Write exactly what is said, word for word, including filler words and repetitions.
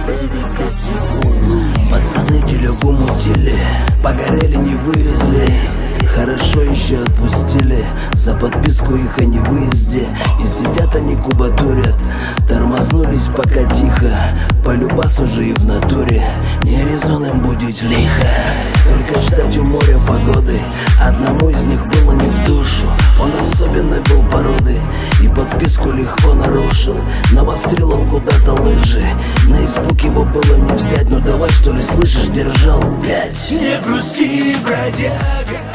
Пацаны телегу мутили, погорели, не вывезли. Хорошо еще отпустили, за подписку их о невыезде. И сидят они кубатурят, тормознулись пока тихо. Полюбас уже и в натуре, не резон им будить лихо. Только ждать у моря погоды, одному из них было не в душу. Он особенной был породы и подписку легко нарушил. Навострил он куда-то лыжи, на испуг его было не взять. Ну давай, что ли, слышишь, держал пять. Не грусти, бродяга,